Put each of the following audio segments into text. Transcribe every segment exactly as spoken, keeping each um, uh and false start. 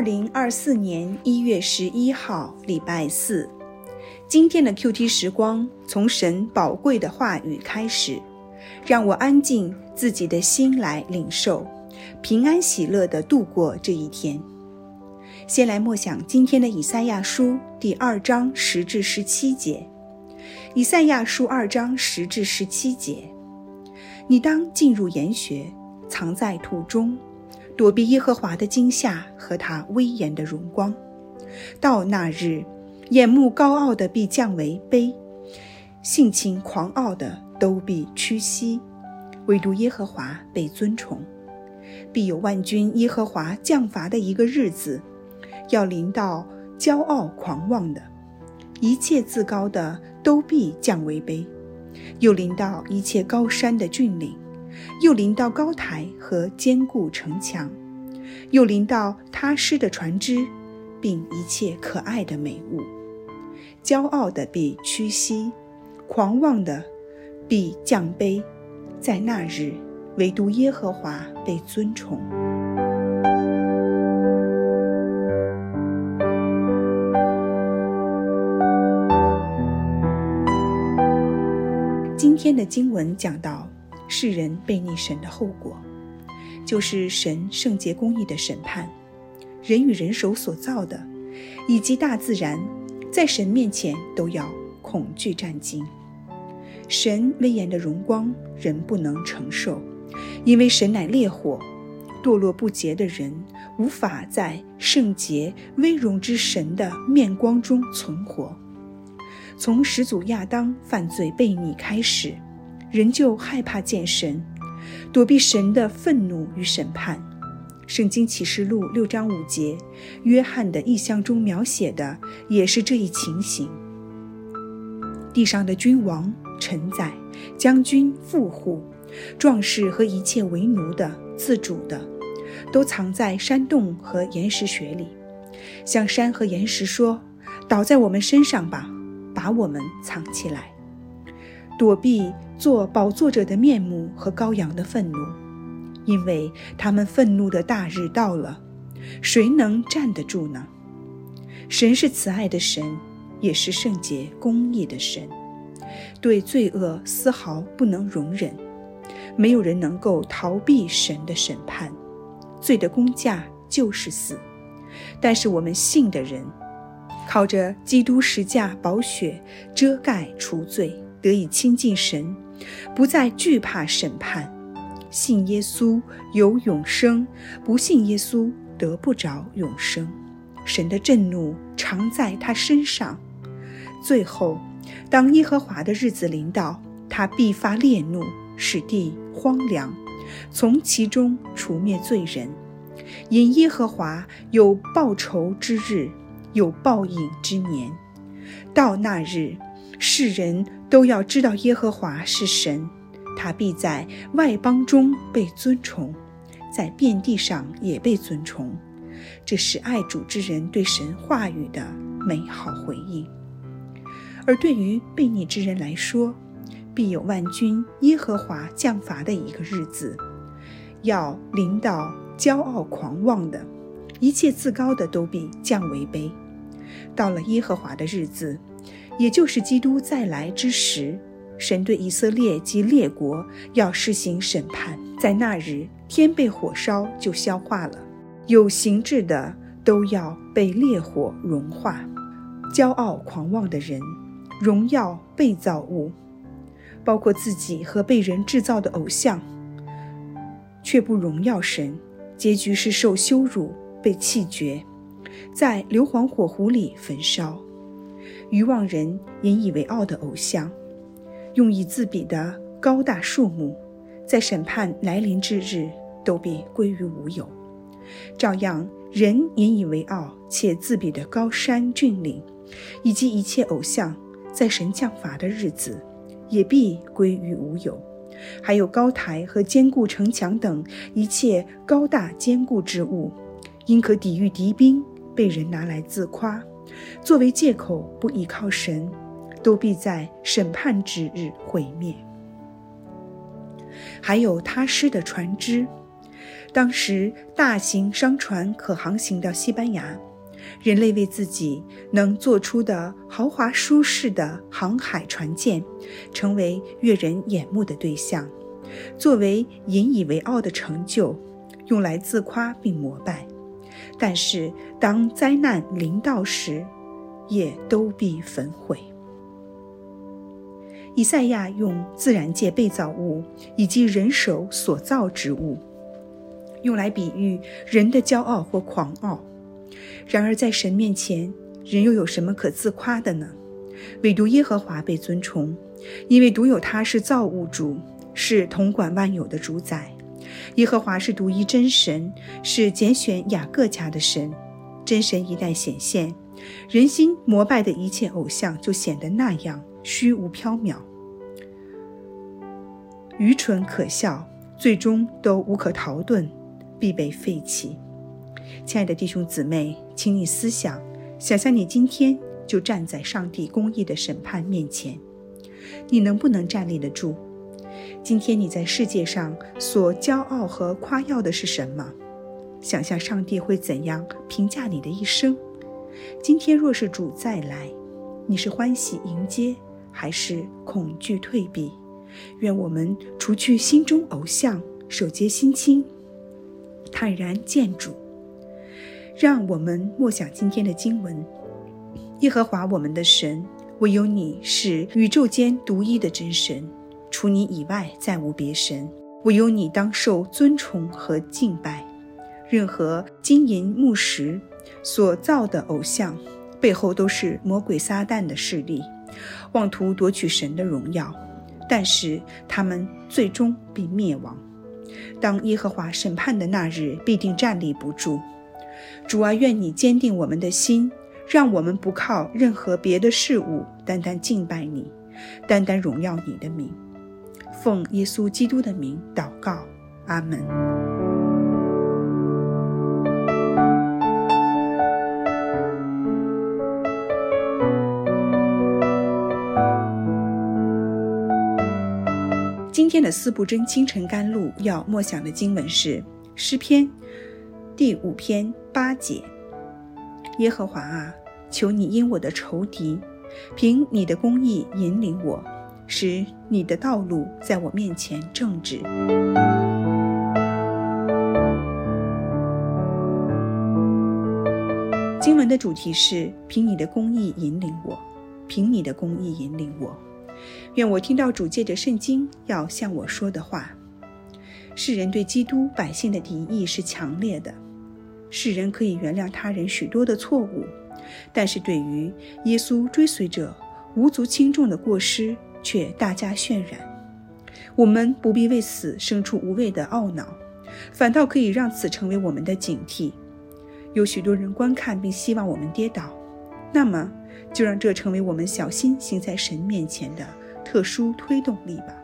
零二四年一月十一号，礼拜四。今天的 Q T 时光从神宝贵的话语开始，让我安静自己的心来领受，平安喜乐地度过这一天。先来默想今天的以赛亚书第二章十至十七节。以赛亚书二章十至十七节，你当进入岩穴，藏在土中，躲避耶和华的惊吓和他威严的荣光。到那日，眼目高傲的必降为卑，性情狂傲的都必屈膝，唯独耶和华被尊崇。必有万军耶和华降罚的一个日子，要临到骄傲狂妄的，一切自高的都必降为卑，又临到一切高山的峻岭，又临到高台和坚固城墙，又临到他施的船只，并一切可爱的美物。骄傲的必屈膝，狂妄的必降卑，在那日，唯独耶和华被尊崇。今天的经文讲到世人悖逆神的后果，就是神圣洁公义的审判，人与人手所造的，以及大自然在神面前都要恐惧战惊。神威严的荣光人不能承受，因为神乃烈火，堕落不洁的人无法在圣洁威荣之神的面光中存活。从始祖亚当犯罪悖逆开始，人就害怕见神，躲避神的愤怒与审判。圣经启示录六章五节，约翰的异象中描写的也是这一情形。地上的君王、臣宰、将军、富户、壮士和一切为奴的、自主的，都藏在山洞和岩石穴里，向山和岩石说：倒在我们身上吧，把我们藏起来，躲避做宝座者的面目和羔羊的愤怒，因为他们愤怒的大日到了，谁能站得住呢？神是慈爱的神，也是圣洁公义的神，对罪恶丝毫不能容忍，没有人能够逃避神的审判，罪的工价就是死。但是我们信的人，靠着基督十架宝血遮盖除罪，得以亲近神，不再惧怕审判。信耶稣有永生，不信耶稣得不着永生。神的震怒常在他身上。最后，当耶和华的日子临到，他必发烈怒，使地荒凉，从其中除灭罪人。因耶和华有报仇之日，有报应之年。到那日，世人都要知道耶和华是神，他必在外邦中被尊崇，在遍地上也被尊崇。这是爱主之人对神话语的美好回应。而对于悖逆之人来说，必有万军耶和华降罚的一个日子，要临到骄傲狂妄的，一切自高的都必降为卑。到了耶和华的日子，也就是基督再来之时，神对以色列及列国要施行审判。在那日，天被火烧就消化了，有形质的都要被烈火融化。骄傲狂妄的人荣耀被造物，包括自己和被人制造的偶像，却不荣耀神，结局是受羞辱，被弃绝，在硫磺火湖里焚烧。愚妄人引以为傲的偶像，用以自比的高大树木，在审判来临之日都必归于无有。照样，人引以为傲且自比的高山峻岭，以及一切偶像，在神降罚的日子也必归于无有。还有高台和坚固城墙等一切高大坚固之物，因可抵御敌兵，被人拿来自夸，作为借口不依靠神，都必在审判之日毁灭。还有他施的船只， 当时大型商船可航行到西班牙，人类为自己能做出的豪华舒适的航海船舰成为悦人眼目的对象，作为引以为傲的成就，用来自夸并膜拜。但是当灾难临到时，也都必焚毁。以赛亚用自然界被造物以及人手所造之物，用来比喻人的骄傲或狂傲。然而在神面前，人又有什么可自夸的呢？唯独耶和华被尊崇，因为独有他是造物主，是统管万有的主宰。耶和华是独一真神，是拣选雅各家的神。真神一旦显现，人心膜拜的一切偶像就显得那样虚无缥缈、愚蠢可笑，最终都无可逃遁，必被废弃。亲爱的弟兄姊妹，请你思想，想象你今天就站在上帝公义的审判面前，你能不能站立得住？今天你在世界上所骄傲和夸耀的是什么？想象上帝会怎样评价你的一生？今天若是主再来，你是欢喜迎接，还是恐惧退避？愿我们除去心中偶像，手洁心清，坦然见主。让我们默想今天的经文。耶和华我们的神，唯有你是宇宙间独一的真神，除你以外再无别神，唯有你当受尊崇和敬拜。任何金银木石所造的偶像，背后都是魔鬼撒旦的势力，妄图夺取神的荣耀，但是他们最终必灭亡。当耶和华审判的那日，必定站立不住。主啊，愿你坚定我们的心，让我们不靠任何别的事物，单单敬拜你，单单荣耀你的名。奉耶稣基督的名祷告，阿们。今天的四部真清晨甘露要默想的经文是诗篇第五篇八节。耶和华啊，求你因我的仇敌，凭你的公义引领我，使你的道路在我面前正直。经文的主题是凭你的公义引领我，凭你的公义引领我。愿我听到主借着圣经要向我说的话。世人对基督百姓的敌意是强烈的，世人可以原谅他人许多的错误，但是对于耶稣追随者无足轻重的过失却大加渲染。我们不必为此生出无谓的懊恼，反倒可以让此成为我们的警惕。有许多人观看并希望我们跌倒，那么就让这成为我们小心行在神面前的特殊推动力吧。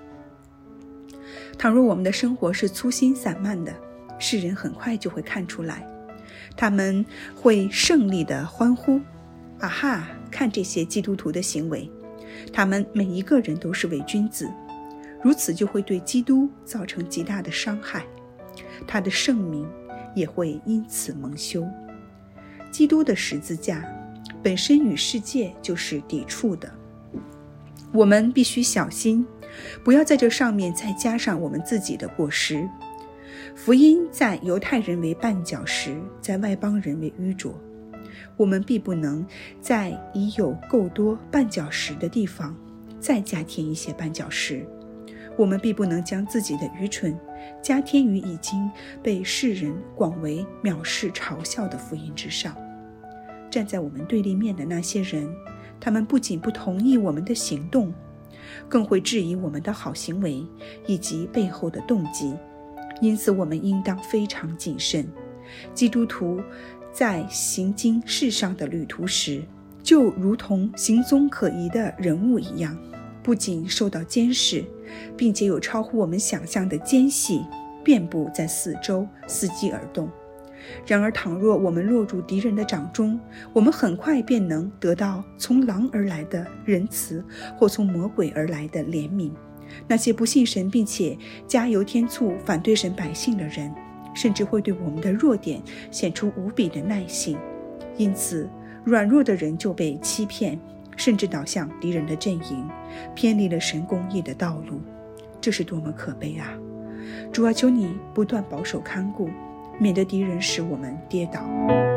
倘若我们的生活是粗心散漫的，世人很快就会看出来，他们会胜利地欢呼，啊哈，看这些基督徒的行为，他们每一个人都是伪君子，如此就会对基督造成极大的伤害，他的圣名也会因此蒙羞。基督的十字架本身与世界就是抵触的，我们必须小心，不要在这上面再加上我们自己的过失。福音在犹太人为绊脚石，在外邦人为愚拙。我们必不能在已有够多绊脚石的地方再加添一些绊脚石，我们必不能将自己的愚蠢加添于已经被世人广为藐视嘲笑的福音之上。站在我们对立面的那些人，他们不仅不同意我们的行动，更会质疑我们的好行为以及背后的动机。因此我们应当非常谨慎。基督徒在行经世上的旅途时，就如同行踪可疑的人物一样，不仅受到监视，并且有超乎我们想象的奸细遍布在四周，伺机而动。然而倘若我们落入敌人的掌中，我们很快便能得到从狼而来的仁慈，或从魔鬼而来的怜悯。那些不信神并且加油添醋反对神百姓的人， 甚至会对我们的弱点显出无比的耐性。因此软弱的人就被欺骗，甚至倒向敌人的阵营，偏离了神公义的道路。这是多么可悲啊！主啊，求你不断保守看顾，免得敌人使我们跌倒。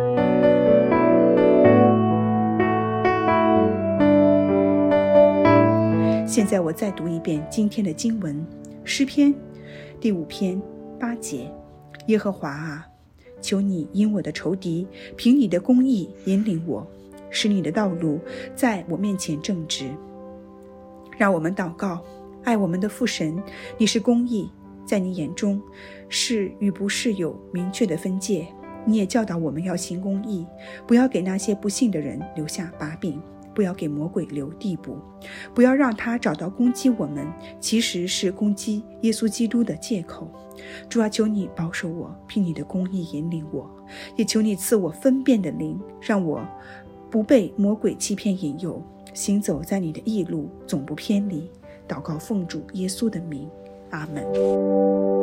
现在我再读一遍今天的经文，诗篇第五篇八节。耶和华啊，求你因我的仇敌凭你的公义引领我，使你的道路在我面前正直。让我们祷告，爱我们的父神，你是公义，在你眼中是与不是有明确的分界。你也教导我们要行公义，不要给那些不信的人留下把柄，不要给魔鬼留地步，不要让他找到攻击我们其实是攻击耶稣基督的借口。主啊，求你保守我，凭你的公义引领我，也求你赐我分辨的灵，让我不被魔鬼欺骗引诱，行走在你的义路，总不偏离。祷告奉主耶稣的名，阿们。